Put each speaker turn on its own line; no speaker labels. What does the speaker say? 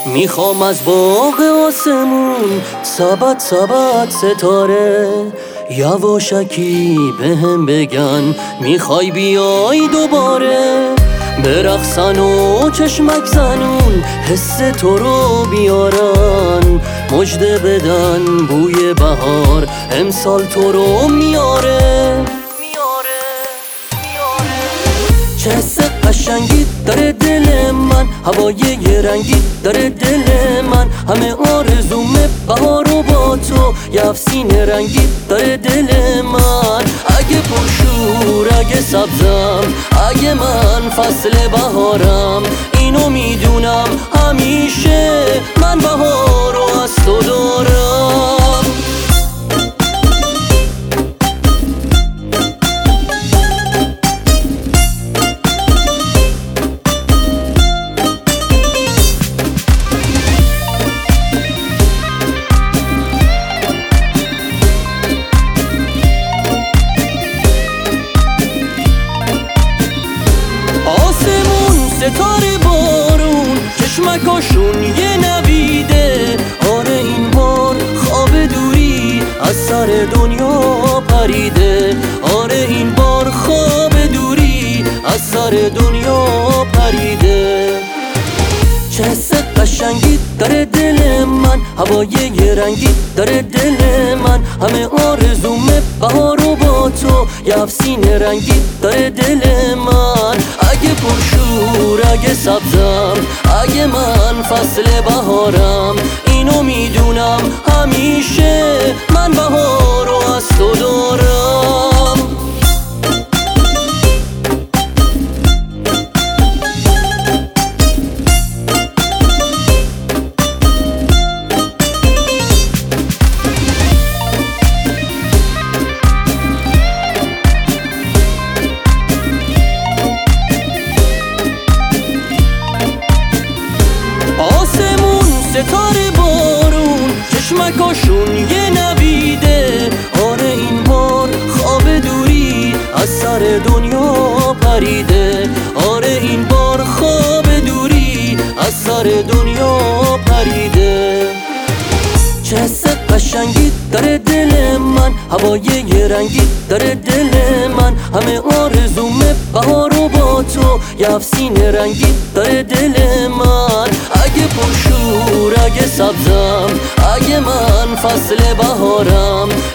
میخوام از باغ آسمون سبد سبد ستاره یواشکی بهم بگن میخوای بیای دوباره برقصن و چشمک زنون حس تو رو بیارن مژده بدن بوی بهار امسال تو رو میاره چه حس قشنگی داره دل من هوای یه رنگی داره دل من همه آرزومه بهار و با تو یه افسین رنگی داره دل من اگه پرشور اگه سبزم اگه من فصل بهارم اینو میدونم همیشه من بهار رو از تو دارم ستاره بارون چشمکاشون یه نویده آره این بار خواب دوری از سر دنیا پریده آره این بار خواب دوری از سر دنیا پریده چه حس قشنگی داره دل من هوای یه رنگی داره دل من همه آرزومه بهار و با تو یه افسین رنگی داره دل من اگه پرشور اگه سبزم اگه من فصل بهارم اینو میدونم همیشه من بهار رو از تو دارم ستاره بارون چشمکاشون یه نویده آره این بار خواب دوری از سر دنیا پریده آره این بار خواب دوری از سر دنیا پریده چه حس قشنگی داره دل من هوای یه رنگی داره دل من همه آرزومه بهار و با تو یه افسین رنگی داره دل من اگه پرشور اگه سبزم اگه من فصل بهارم